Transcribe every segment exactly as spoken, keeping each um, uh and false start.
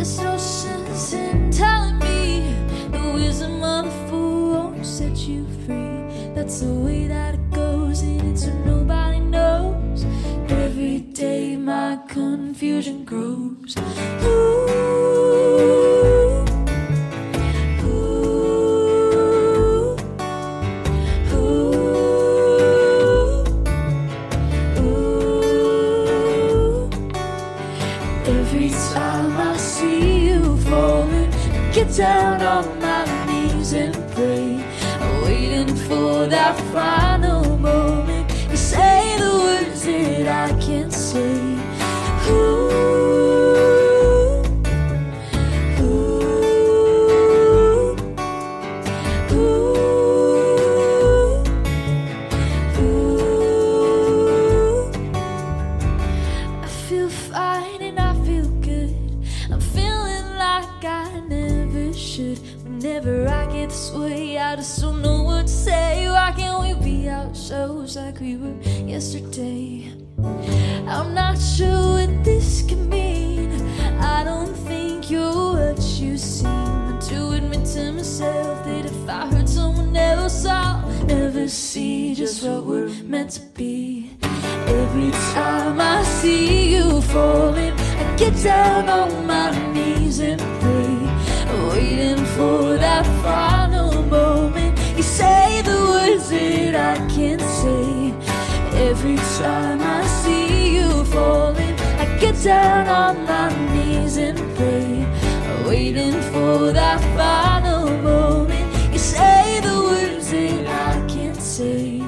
There's no sense in telling me the wisdom of a fool won't set you free. That's the way that it goes, and it's so nobody knows. Every day my confusion grows. Ooh. Every time I see you falling, I get down on my knees and pray, waiting for that final moment. You say the words that I can't say. Ooh, ooh, ooh, ooh. I feel fine and I feel good. I'm feeling like I never should. Whenever I get this way, I just don't know what to say. Why can't we be out shows like we were yesterday? I'm not sure what this can mean. I don't think you're what you seem. But to admit to myself that if I hurt someone else, I'll never see just what we're meant to be. Every time I see you falling, I get down on my knees and pray, waiting for that final moment. You say the words that I can't say. Every time I see you falling, I get down on my knees and pray, waiting for that final moment. You say the words that I can't say.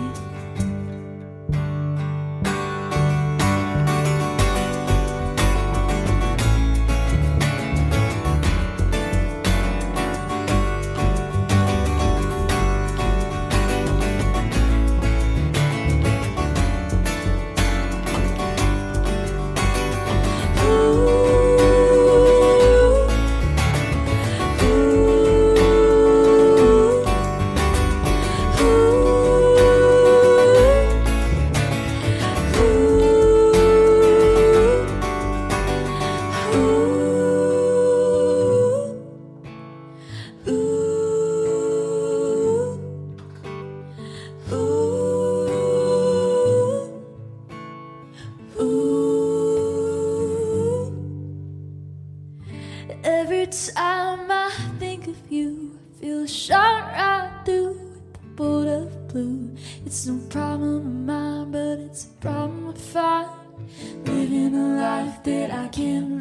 Every time I think of you, I feel a shot right through with the bolt of blue. It's no problem of mine, but it's a problem I find, living a life that I can't